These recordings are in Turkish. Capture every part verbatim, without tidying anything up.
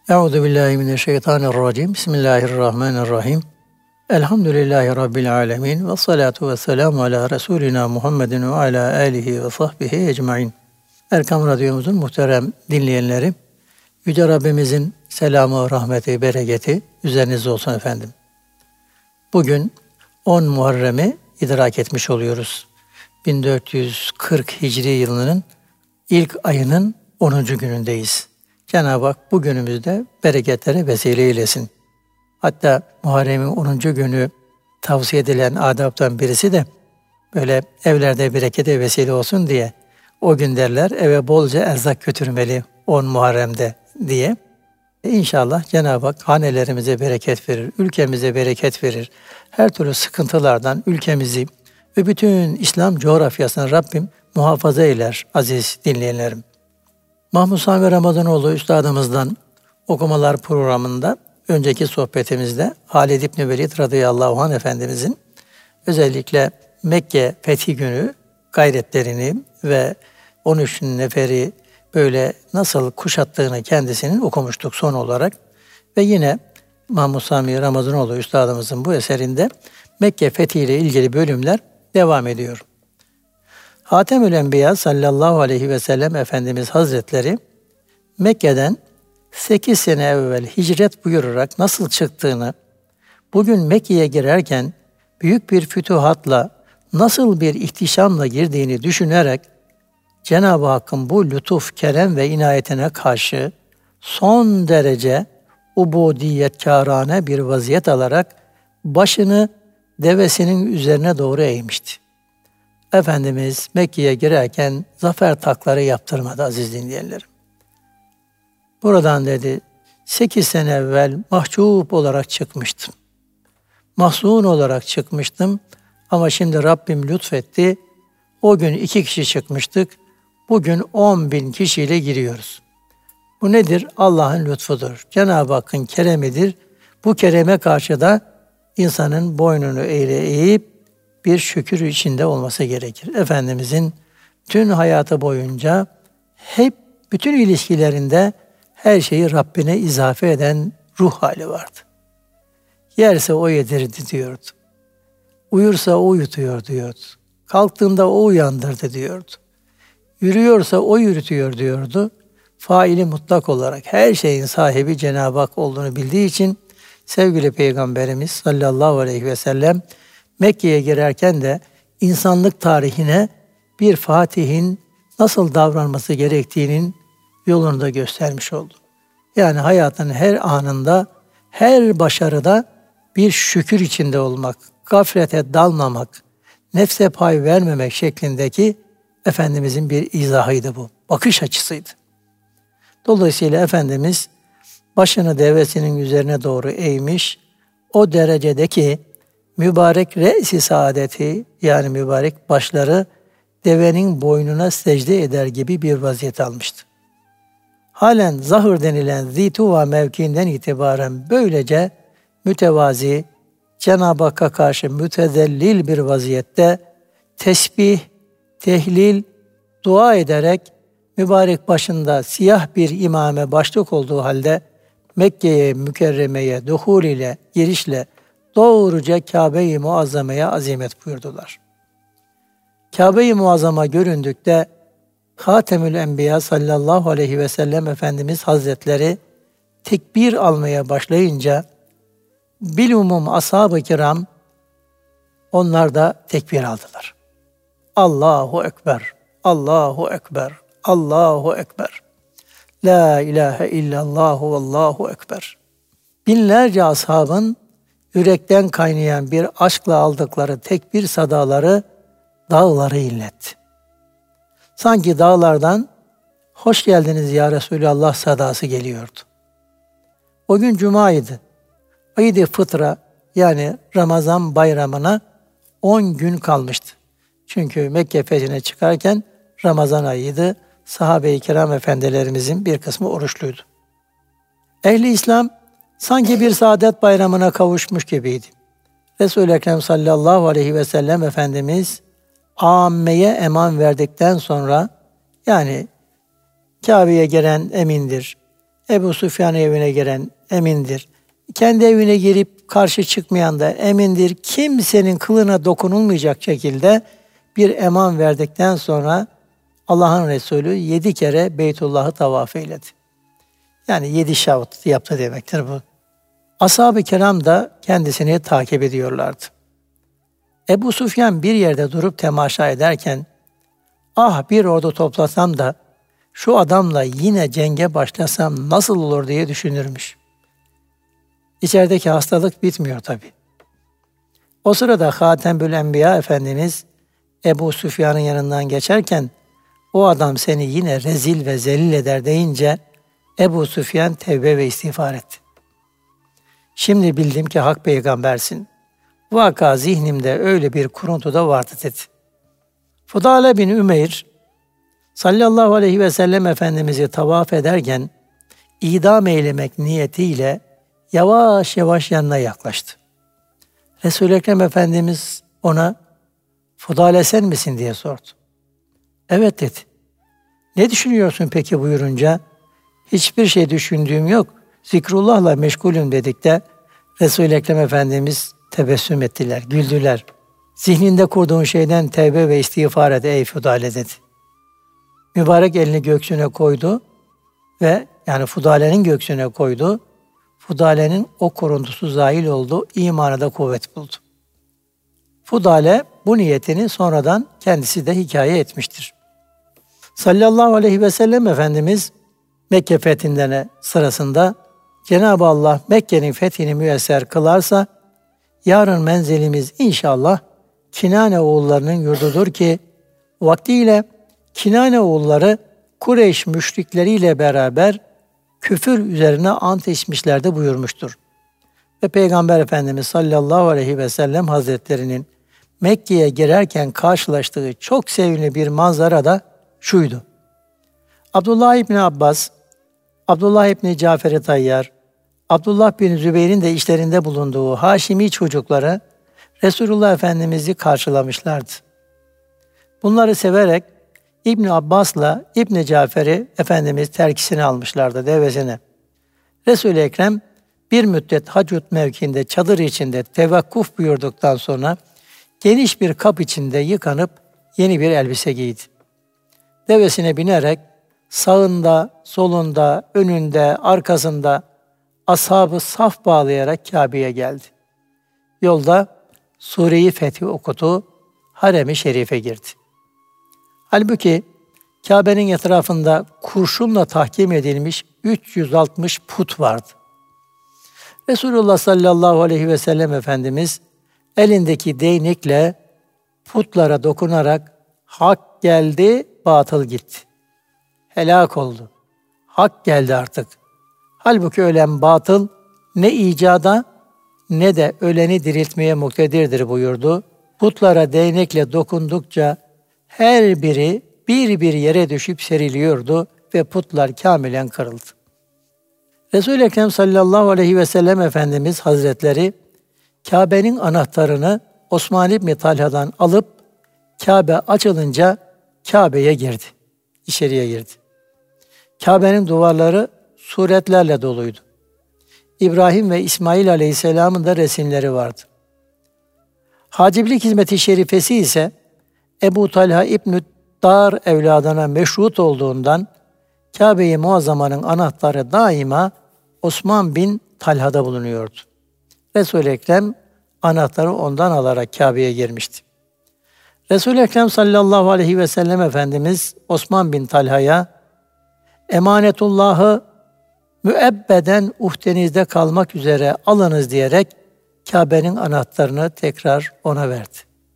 Euzu billahi mineşşeytanirracim. Bismillahirrahmanirrahim. Elhamdülillahi rabbil alamin ve salatu vesselamü ala resulina Muhammedin ve ala alihi ve sahbihi ecmaîn. Erkam Radyomuzun muhterem dinleyenleri, Yüce Rabbimizin selamı, rahmeti, bereketi üzerinize olsun efendim. Bugün on Muharrem'i idrak etmiş oluyoruz. bin dört yüz kırk Hicri yılının ilk ayının onuncu günündeyiz. Cenab-ı Hak bu günümüzde bereketlere vesile eylesin. Hatta Muharrem'in onuncu günü tavsiye edilen adaptan birisi de böyle evlerde berekete vesile olsun diye o gün derler eve bolca erzak götürmeli on Muharrem'de diye. İnşallah Cenab-ı Hak hanelerimize bereket verir, ülkemize bereket verir. Her türlü sıkıntılardan ülkemizi ve bütün İslam coğrafyasını Rabbim muhafaza eyler aziz dinleyenlerim. Mahmud Sami Ramazanoğlu Üstadımızdan okumalar programında önceki sohbetimizde Halid İbni Velid radıyallahu anh Efendimizin özellikle Mekke fethi günü gayretlerini ve on üç neferi böyle nasıl kuşattığını kendisinin okumuştuk son olarak. Ve yine Mahmud Sami Ramazanoğlu Üstadımızın bu eserinde Mekke fethiyle ilgili bölümler devam ediyor. Hatemül Enbiya sallallahu aleyhi ve sellem Efendimiz Hazretleri Mekke'den sekiz sene evvel hicret buyurarak nasıl çıktığını, bugün Mekke'ye girerken büyük bir fütuhatla nasıl bir ihtişamla girdiğini düşünerek Cenab-ı Hakk'ın bu lütuf, kerem ve inayetine karşı son derece ubudiyetkârâne bir vaziyet alarak başını devesinin üzerine doğru eğmişti. Efendimiz Mekke'ye girerken zafer takları yaptırmadı aziz dinleyenlerim. Buradan dedi, sekiz sene evvel mahcup olarak çıkmıştım. Mahzun olarak çıkmıştım ama şimdi Rabbim lütfetti. O gün iki kişi çıkmıştık, bugün on bin kişiyle giriyoruz. Bu nedir? Allah'ın lütfudur. Cenab-ı Hakk'ın keremidir. Bu kereme karşı da insanın boynunu eğre eğip bir şükür içinde olması gerekir. Efendimizin tüm hayatı boyunca hep bütün ilişkilerinde her şeyi Rabbine izafe eden ruh hali vardı. Yerse o yedirdi diyordu. Uyursa o uyutuyor diyordu. Kalktığında o uyandırdı diyordu. Yürüyorsa o yürütüyor diyordu. Faili mutlak olarak her şeyin sahibi Cenab-ı Hak olduğunu bildiği için sevgili Peygamberimiz sallallahu aleyhi ve sellem Mekke'ye girerken de insanlık tarihine bir fatihin nasıl davranması gerektiğinin yolunu da göstermiş oldu. Yani hayatın her anında, her başarıda bir şükür içinde olmak, gaflete dalmamak, nefse pay vermemek şeklindeki Efendimizin bir izahıydı bu, bakış açısıydı. Dolayısıyla Efendimiz başını devesinin üzerine doğru eğmiş, o derecedeki mübarek re'si saadeti yani mübarek başları devenin boynuna secde eder gibi bir vaziyet almıştı. Halen zahır denilen zituva mevkiinden itibaren böylece mütevazi, Cenab-ı Hakk'a karşı mütezellil bir vaziyette tesbih, tehlil, dua ederek mübarek başında siyah bir imame başlık olduğu halde Mekke'ye mükerremeye duhul ile girişle doğruca Kabe-i Muazzama'ya azimet buyurdular. Kabe-i Muazzama göründükte Hatemül Enbiya sallallahu aleyhi ve sellem Efendimiz Hazretleri tekbir almaya başlayınca bilumum ashab-ı kiram onlar da tekbir aldılar. Allahu Ekber, Allahu Ekber, Allahu Ekber. La ilahe illallah ve Allahu Ekber. Binlerce ashabın yürekten kaynayan bir aşkla aldıkları tekbir sadaları dağları inletti. Sanki dağlardan hoş geldiniz ya Resulallah sadası geliyordu. O gün Cuma'ydı. Eid-i Fıtra yani Ramazan bayramına on gün kalmıştı. Çünkü Mekke fethine çıkarken Ramazan ayıydı. Sahabe-i kiram efendilerimizin bir kısmı oruçluydu. Ehli İslam sanki bir saadet bayramına kavuşmuş gibiydi. Resul-i Ekrem sallallahu aleyhi ve sellem Efendimiz âmmeye eman verdikten sonra yani Kabe'ye gelen emindir, Ebu Süfyan'ın evine giren emindir. Kendi evine girip karşı çıkmayan da emindir. Kimsenin kılına dokunulmayacak şekilde bir eman verdikten sonra Allah'ın Resulü yedi kere Beytullah'ı tavaf eyledi. Yani yedi şavt yaptı demektir bu. Ashab-ı kiram da kendisini takip ediyorlardı. Ebu Süfyan bir yerde durup temaşa ederken, ah bir ordu toplasam da şu adamla yine cenge başlasam nasıl olur diye düşünürmüş. İçerideki hastalık bitmiyor tabii. O sırada Hatemül Enbiya Efendimiz Ebu Süfyan'ın yanından geçerken o adam seni yine rezil ve zelil eder deyince Ebu Süfyan tevbe ve istiğfar etti. Şimdi bildim ki hak peygambersin. Vaka zihnimde öyle bir kuruntu da vardı dedi. Fudale bin Ümeyr sallallahu aleyhi ve sellem Efendimiz'i tavaf ederken idam eylemek niyetiyle yavaş yavaş yanına yaklaştı. Resul-i Ekrem Efendimiz ona Fudale sen misin diye sordu. Evet dedi. Ne düşünüyorsun peki buyurunca? Hiçbir şey düşündüğüm yok. Zikrullah'la meşgulüm dedikte Resul-i Ekrem Efendimiz tebessüm ettiler, güldüler. Zihninde kurduğun şeyden tevbe ve istiğfar et ey Fudale dedi. Mübarek elini göğsüne koydu ve yani Fudale'nin göğsüne koydu. Fudale'nin o kuruntusu zahil oldu, imanı da kuvvet buldu. Fudale bu niyetini sonradan kendisi de hikaye etmiştir. Sallallahu aleyhi ve sellem Efendimiz Mekke fethinden sırasında Cenab-ı Allah Mekke'nin fethini müyesser kılarsa yarın menzilimiz inşallah Kinane oğullarının yurdudur ki vaktiyle Kinane oğulları Kureyş müşrikleriyle beraber küfür üzerine ant içmişlerdi buyurmuştur. Ve Peygamber Efendimiz sallallahu aleyhi ve sellem Hazretlerinin Mekke'ye girerken karşılaştığı çok sevimli bir manzara da şuydu. Abdullah İbni Abbas, Abdullah İbni Cafer-i Tayyar, Abdullah bin Zübeyir'in de işlerinde bulunduğu Haşimi çocukları Resulullah Efendimiz'i karşılamışlardı. Bunları severek İbni Abbas'la İbni Cafer'i Efendimiz terkisine almışlardı, devesine. Resul-i Ekrem bir müddet Hacut mevkiinde çadır içinde tevakkuf buyurduktan sonra geniş bir kap içinde yıkanıp yeni bir elbise giydi. Devesine binerek sağında, solunda, önünde, arkasında ashabı saf bağlayarak Kabe'ye geldi. Yolda Sure-i Fethi okudu, Harem-i Şerif'e girdi. Halbuki Kabe'nin etrafında kurşunla tahkim edilmiş üç yüz altmış put vardı. Resulullah sallallahu aleyhi ve sellem Efendimiz elindeki değnekle putlara dokunarak hak geldi, batıl gitti. Helak oldu. Hak geldi artık. Halbuki ölen batıl ne icada ne de öleni diriltmeye muktedirdir buyurdu. Putlara değnekle dokundukça her biri bir bir yere düşüp seriliyordu ve putlar kamilen kırıldı. Resul-i Ekrem sallallahu aleyhi ve sellem Efendimiz Hazretleri Kabe'nin anahtarını Osman İbni Talha'dan alıp Kabe açılınca Kabe'ye girdi. İçeriye girdi. Kabe'nin duvarları suretlerle doluydu. İbrahim ve İsmail Aleyhisselam'ın da resimleri vardı. Haciblik hizmeti şerifesi ise Ebu Talha İbn-i Dar evladına meşrut olduğundan Kabe-i Muazzama'nın anahtarı daima Osman bin Talha'da bulunuyordu. Resul-i Ekrem anahtarı ondan alarak Kabe'ye girmişti. Resul-i Ekrem sallallahu aleyhi ve sellem Efendimiz Osman bin Talha'ya emanetullahı müebbeden uhdenizde kalmak üzere alınız diyerek Kabe'nin anahtarını tekrar ona verdi.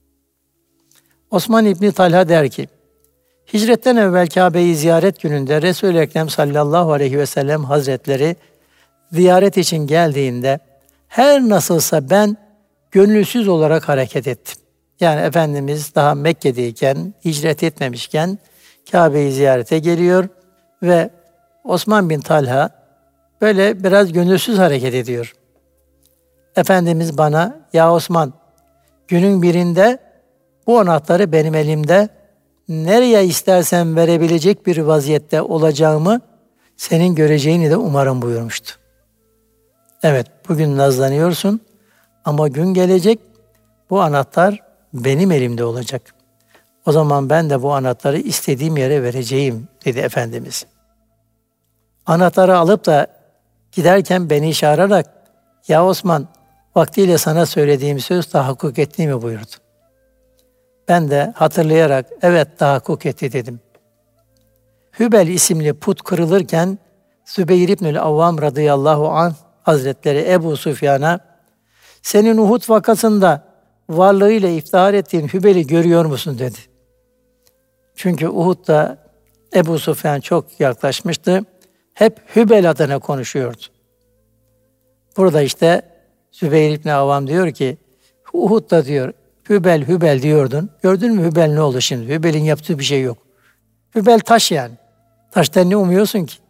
Osman İbni Talha der ki, hicretten evvel Kabe'yi ziyaret gününde Resul-i Ekrem sallallahu aleyhi ve sellem Hazretleri ziyaret için geldiğinde her nasılsa ben gönülsüz olarak hareket ettim. Yani Efendimiz daha Mekke'deyken, hicret etmemişken Kabe'yi ziyarete geliyor ve Osman bin Talha böyle biraz gönülsüz hareket ediyor. Efendimiz bana, ya Osman, günün birinde bu anahtarı benim elimde nereye istersen verebilecek bir vaziyette olacağımı senin göreceğini de umarım buyurmuştu. Evet, bugün nazlanıyorsun ama gün gelecek, bu anahtar benim elimde olacak. O zaman ben de bu anahtarı istediğim yere vereceğim dedi Efendimiz. Anahtarı alıp da giderken beni çağırarak, ya Osman, vaktiyle sana söylediğim söz tahakkuk etti mi buyurdu. Ben de hatırlayarak evet tahakkuk etti dedim. Hübel isimli put kırılırken Zübeyir İbnül Avvam radıyallahu anh Hazretleri Ebu Süfyan'a senin Uhud vakasında varlığıyla iftihar ettiğin Hübel'i görüyor musun dedi. Çünkü Uhud'da Ebu Süfyan çok yaklaşmıştı. Hep Hübel adına konuşuyordu. Burada işte Zübeyir İbni Avvam diyor ki Uhud'da diyor Hübel Hübel diyordun. Gördün mü Hübel ne oldu şimdi? Hübel'in yaptığı bir şey yok. Hübel taş yani. Taştan ne umuyorsun ki?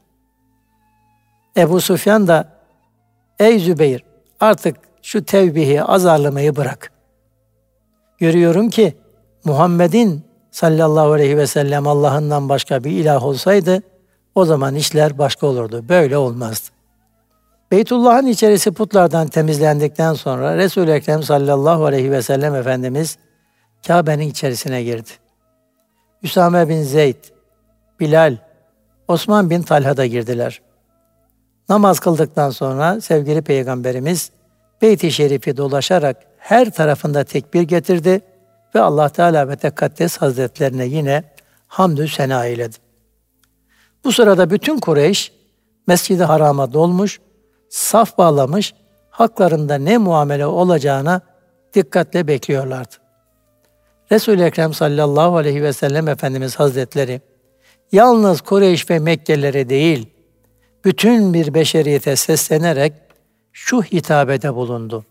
Ebu Süfyan da ey Zübeyir artık şu tevbihi azarlamayı bırak. Görüyorum ki Muhammed'in sallallahu aleyhi ve sellem Allah'ından başka bir ilah olsaydı o zaman işler başka olurdu. Böyle olmazdı. Beytullah'ın içerisi putlardan temizlendikten sonra Resul-i Ekrem sallallahu aleyhi ve sellem Efendimiz Kabe'nin içerisine girdi. Üsame bin Zeyd, Bilal, Osman bin Talha da girdiler. Namaz kıldıktan sonra sevgili Peygamberimiz Beyt-i Şerif'i dolaşarak her tarafında tekbir getirdi ve Allah Teala ve Tekaddes Hazretlerine yine hamdü sena eyledi. Bu sırada bütün Kureyş Mescid-i Haram'a dolmuş, saf bağlamış, haklarında ne muamele olacağına dikkatle bekliyorlardı. Resul-i Ekrem sallallahu aleyhi ve sellem Efendimiz Hazretleri yalnız Kureyş ve Mekkelilere değil, bütün bir beşeriyete seslenerek şu hitabede bulundu.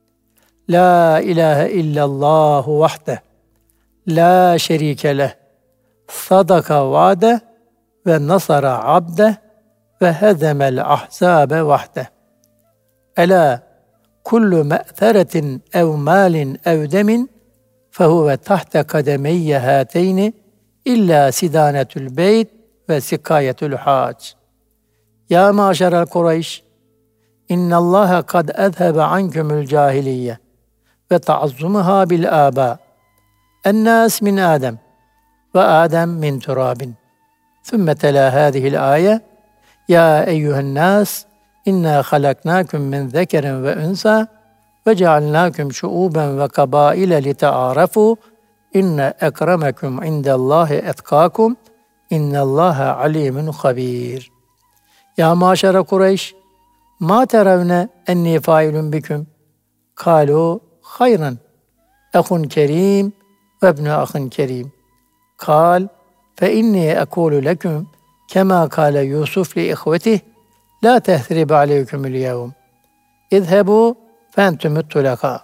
La ilahe illallahu vahde, la şerike leh, sadaka vade ve nasara abde ve hedemel ahzabe vahde. Ela kullu me'teretin ev malin ev demin fehuve tahte kademeyye hâteyni illa sidanetül beyt ve sikayetül hac. Ya maşerel Kureyş, innallâhe kad ezhebe ankumul cahiliyye ve ta'azzumuha bil âbâ. Ennâs min Adem ve Adem min turabin. Sümme telâ hâzihil âye. Ya eyyühennâs, inna halaknâküm min zekerin ve ünsâ ve cealnâküm şuûben ve kabâile lite'ârefû. İnne ekremeküm indellâhi etkâkum. İnnallâhe alîmün habîr. Ya maşere Kureyş, ma terevne enni failun biküm. Kâlû hayran. Ehun kerim ve ibnu ahin kerim. Kâl fe inni ekûlü leküm kema kâle Yusuf li ihvetih la tehrib aleykümül yevm. İzhebû fentümüt tulakâ.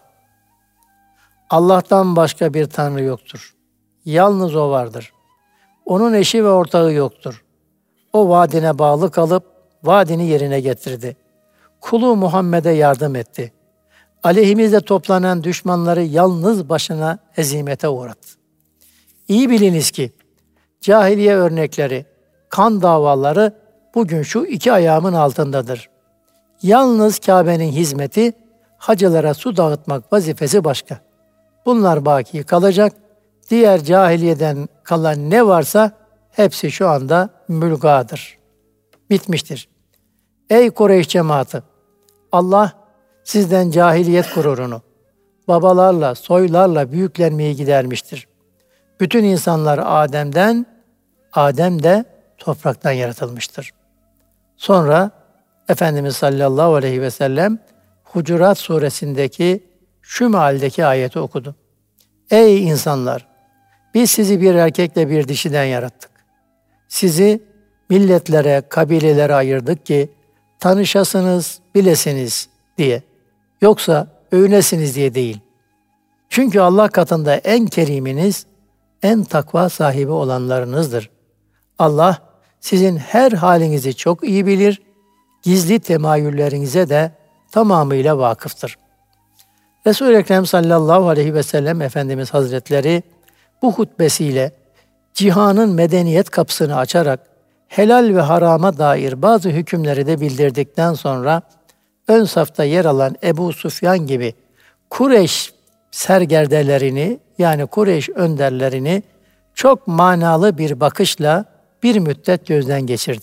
Allah'tan başka bir tanrı yoktur. Yalnız o vardır. Onun eşi ve ortağı yoktur. O vaadine bağlı kalıp vaadini yerine getirdi. Kulu Muhammed'e yardım etti. Aleyhimizde toplanan düşmanları yalnız başına hezimete uğrattı. İyi biliniz ki cahiliye örnekleri, kan davaları bugün şu iki ayağımın altındadır. Yalnız Kabe'nin hizmeti, hacılara su dağıtmak vazifesi başka. Bunlar baki kalacak. Diğer cahiliyeden kalan ne varsa hepsi şu anda mülgadır. Bitmiştir. Ey Kureyş cemaati! Allah sizden cahiliyet gururunu, babalarla, soylarla büyüklenmeyi gidermiştir. Bütün insanlar Adem'den, Adem de topraktan yaratılmıştır. Sonra Efendimiz sallallahu aleyhi ve sellem Hucurat suresindeki şu mealdeki ayeti okudu. Ey insanlar! Biz sizi bir erkekle bir dişiden yarattık. Sizi milletlere, kabilelere ayırdık ki tanışasınız, bilesiniz diye. Yoksa övünesiniz diye değil. Çünkü Allah katında en keriminiz, en takva sahibi olanlarınızdır. Allah sizin her halinizi çok iyi bilir, gizli temayüllerinize de tamamıyla vakıftır. Resul-i Ekrem sallallahu aleyhi ve sellem Efendimiz Hazretleri bu hutbesiyle cihanın medeniyet kapısını açarak helal ve harama dair bazı hükümleri de bildirdikten sonra ön safta yer alan Ebu Süfyan gibi Kureyş sergerdelerini yani Kureyş önderlerini çok manalı bir bakışla bir müddet gözden geçirdi.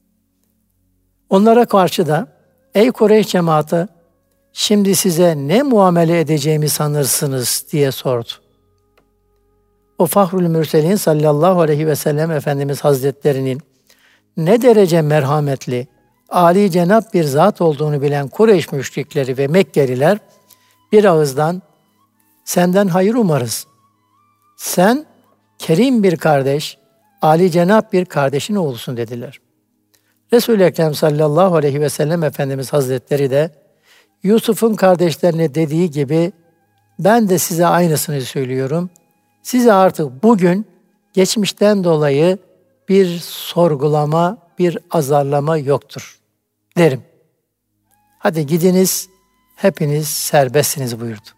Onlara karşı da ey Kureyş cemaati şimdi size ne muamele edeceğimi sanırsınız diye sordu. O Fahrül Mürselin sallallahu aleyhi ve sellem Efendimiz Hazretlerinin ne derece merhametli, âli cenap bir zat olduğunu bilen Kureyş müşrikleri ve Mekkeliler bir ağızdan senden hayır umarız. Sen kerim bir kardeş, âli cenap bir kardeşin oğlusun dediler. Resul-i Ekrem sallallahu aleyhi ve sellem Efendimiz Hazretleri de Yusuf'un kardeşlerine dediği gibi ben de size aynısını söylüyorum. Size artık bugün geçmişten dolayı bir sorgulama, bir azarlama yoktur derim. Hadi gidiniz, hepiniz serbestsiniz buyurdu.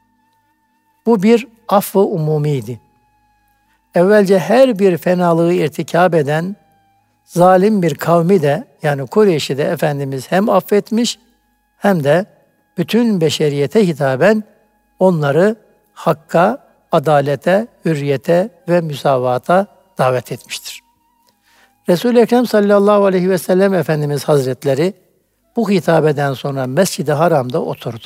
Bu bir affı umumiydi. Evvelce her bir fenalığı irtikab eden zalim bir kavmi de yani Kureyş'i de Efendimiz hem affetmiş hem de bütün beşeriyete hitaben onları hakka, adalete, hürriyete ve müsavata davet etmiştir. Resul-i Ekrem sallallahu aleyhi ve sellem Efendimiz Hazretleri bu hitabeden sonra Mescid-i Haram'da oturdu.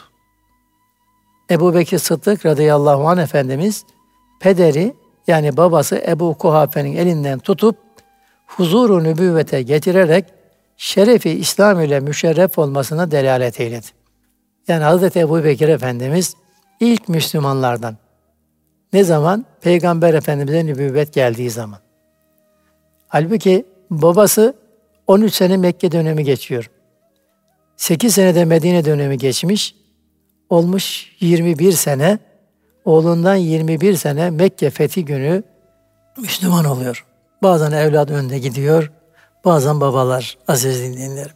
Ebu Bekir Sıddık radıyallahu anh Efendimiz pederi yani babası Ebu Kuhafe'nin elinden tutup huzur-u nübüvvete getirerek şerefi İslam ile müşerref olmasına delalet eyledi. Yani Hazreti Ebu Bekir Efendimiz ilk Müslümanlardan. Ne zaman? Peygamber Efendimiz'e nübüvvet geldiği zaman. Halbuki babası on üç sene Mekke dönemi geçiyor. sekiz senede Medine dönemi geçmiş. Olmuş yirmi bir sene. Oğlundan yirmi bir sene Mekke fethi günü Müslüman oluyor. Bazen evlat önde gidiyor, bazen babalar aziz dinleyenlerim.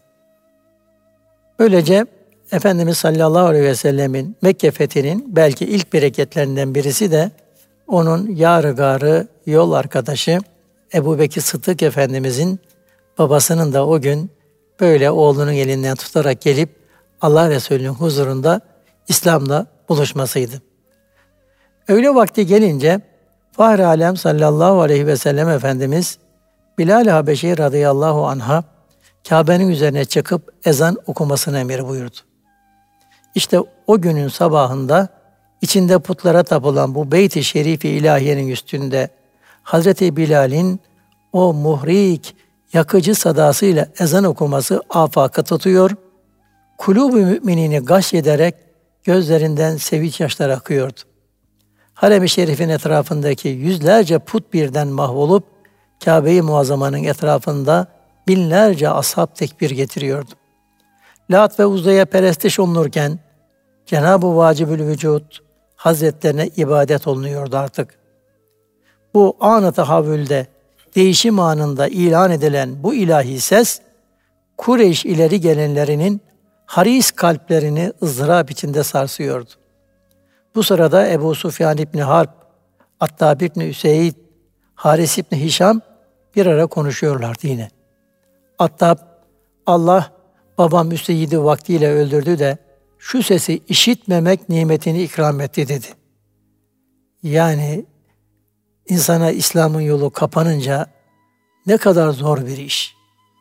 Böylece Efendimiz sallallahu aleyhi ve sellemin Mekke fethinin belki ilk bereketlerinden birisi de onun yar-ı gârı yol arkadaşı Ebu Bekir Sıddık Efendimizin babasının da o gün böyle oğlunun elinden tutarak gelip Allah Resulü'nün huzurunda İslam'la buluşmasıydı. Öyle vakti gelince Fahri Alem sallallahu aleyhi ve sellem Efendimiz Bilal-i Habeşi radıyallahu anh'a Kabe'nin üzerine çıkıp ezan okumasını emir buyurdu. İşte o günün sabahında içinde putlara tapılan bu Beyt-i Şerif-i İlahiye'nin üstünde Hazreti Bilal'in o muhrik, yakıcı sadasıyla ezan okuması afaka tutuyor, kulûb-u müminini gaş ederek gözlerinden sevinç yaşları akıyordu. Harem-i Şerif'in etrafındaki yüzlerce put birden mahvolup Kabe-i Muazzama'nın etrafında binlerce ashab tekbir getiriyordu. Lat ve Uzza'ya perestiş olunurken Cenab-ı Vacibül Vücud Hazretlerine ibadet olunuyordu artık. Bu an-ı tahavvülde, değişim anında ilan edilen bu ilahi ses, Kureyş ileri gelenlerinin haris kalplerini ızdırap içinde sarsıyordu. Bu sırada Ebu Süfyan İbni Harp, Attab İbni Üseyd, Haris İbni Hişam bir ara konuşuyorlardı yine. Attab, Allah babam Müseyyid'i vaktiyle öldürdü de şu sesi işitmemek nimetini ikram etti dedi. Yani insana İslam'ın yolu kapanınca ne kadar zor bir iş.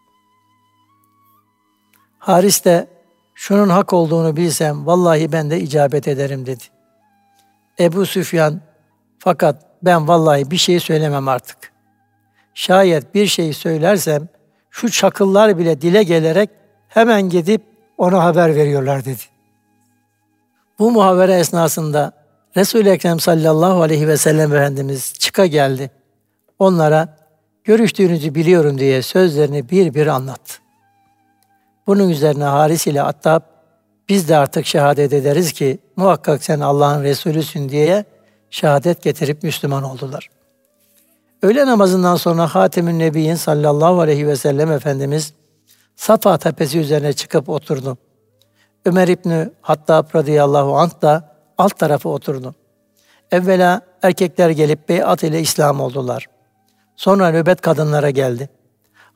Haris de şunun hak olduğunu bilsem vallahi ben de icabet ederim dedi. Ebu Süfyan, fakat ben vallahi bir şey söylemem artık. Şayet bir şey söylersem şu çakıllar bile dile gelerek hemen gidip ona haber veriyorlar dedi. Bu muhavere esnasında Resul-i Ekrem sallallahu aleyhi ve sellem Efendimiz çıka geldi. Onlara görüştüğünüzü biliyorum diye sözlerini bir bir anlattı. Bunun üzerine Haris ile Attab, biz de artık şehadet ederiz ki muhakkak sen Allah'ın Resulüsün diye şehadet getirip Müslüman oldular. Öğle namazından sonra Hatemün Nebiyyin sallallahu aleyhi ve sellem Efendimiz Safa tepesi üzerine çıkıp oturdu. Ömer İbni Hattab radıyallahu anh da alt tarafa oturdu. Evvela erkekler gelip beyat ile İslam oldular. Sonra nöbet kadınlara geldi.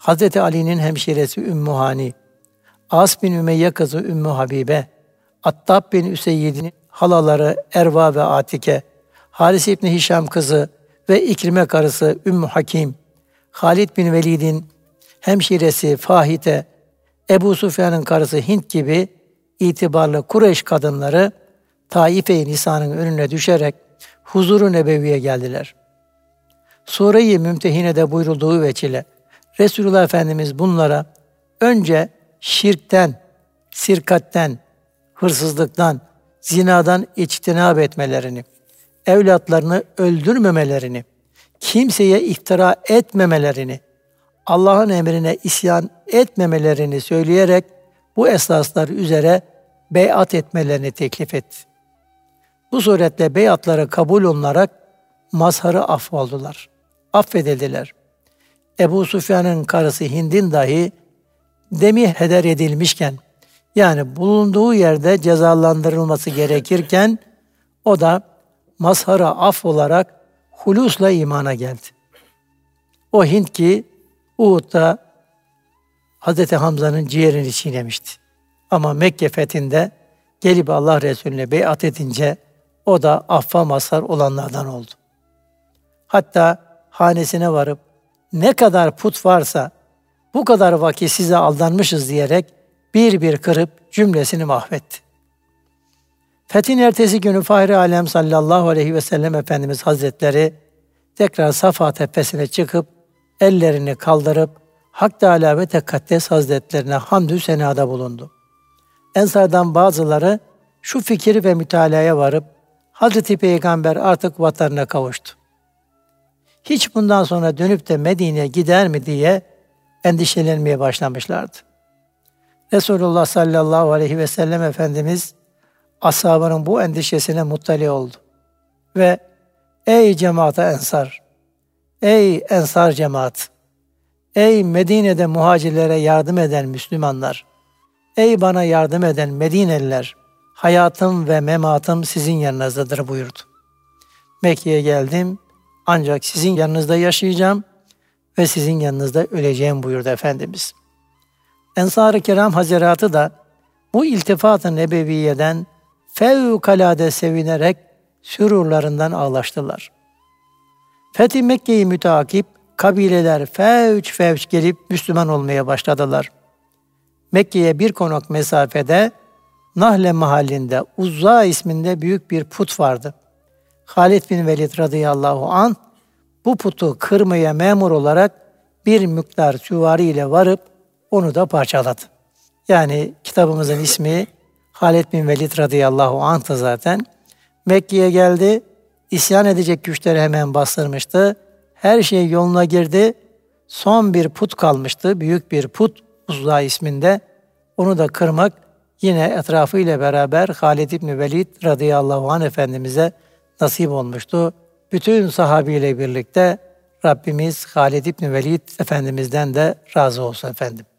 Hazreti Ali'nin hemşiresi Ümmü Hani, As bin Ümeyye kızı Ümmü Habibe, Attab bin Üseyyid'in halaları Erva ve Atike, Haris İbni Hişam kızı ve İkrime karısı Ümmü Hakim, Halid bin Velid'in hemşiresi Fahite, Ebu Sufyan'ın karısı Hint gibi itibarlı Kureyş kadınları Taife-i Nisa'nın önüne düşerek huzuru nebeviye geldiler. Sure-i Mümtehine'de buyurulduğu veçile Resulullah Efendimiz bunlara önce şirkten, sirkatten, hırsızlıktan, zinadan içtinab etmelerini, evlatlarını öldürmemelerini, kimseye iftira etmemelerini, Allah'ın emrine isyan etmemelerini söyleyerek bu esaslar üzere beyat etmelerini teklif etti. Bu suretle beyatları kabul olunarak mazharı affoldular, affedildiler. Ebu Sufyan'ın karısı Hind'in dahi demi heder edilmişken, yani bulunduğu yerde cezalandırılması gerekirken, o da mazhara af olarak hulusla imana geldi. O Hind ki Uhud'da Hazreti Hamza'nın ciğerini çiğnemişti. Ama Mekke fethinde gelip Allah Resulüne beyat edince o da affa mazhar olanlardan oldu. Hatta hanesine varıp ne kadar put varsa bu kadar vakit size aldanmışız diyerek bir bir kırıp cümlesini mahvetti. Fethin ertesi günü Fahri Alem sallallahu aleyhi ve sellem Efendimiz Hazretleri tekrar Safa tepesine çıkıp ellerini kaldırıp Hak Teâlâ ve Tekaddes Hazretlerine hamdü senada bulundu. Ensardan bazıları şu fikir ve mütalaya varıp Hazreti Peygamber artık vatanına kavuştu. Hiç bundan sonra dönüp de Medine'ye gider mi diye endişelenmeye başlamışlardı. Resulullah sallallahu aleyhi ve sellem Efendimiz ashabının bu endişesine muttali oldu. Ve ey cemaat-i ensar, ey ensar cemaat, ey Medine'de muhacirlere yardım eden Müslümanlar, ey bana yardım eden Medineliler, hayatım ve mematım sizin yanınızdadır buyurdu. Mekke'ye geldim ancak sizin yanınızda yaşayacağım ve sizin yanınızda öleceğim buyurdu Efendimiz. Ensar-ı Kiram Haziratı da bu iltifat-ı nebeviyeden fevkalade sevinerek sürurlarından ağlaştılar. Fethi Mekke'yi müteakip kabileler fevç fevç gelip Müslüman olmaya başladılar. Mekke'ye bir konak mesafede Nahle mahallinde Uzza isminde büyük bir put vardı. Halid bin Velid radıyallahu anh bu putu kırmaya memur olarak bir miktar süvari ile varıp onu da parçaladı. Yani kitabımızın ismi Halid bin Velid radıyallahu anh'tı zaten. Mekke'ye geldi, isyan edecek güçleri hemen bastırmıştı. Her şey yoluna girdi. Son bir put kalmıştı, büyük bir put Uzza isminde. Onu da kırmak yine etrafıyla beraber Halid bin Velid radıyallahu anh Efendimiz'e nasip olmuştu. Bütün sahabiyle birlikte Rabbimiz Halid bin Velid Efendimiz'den de razı olsun efendim.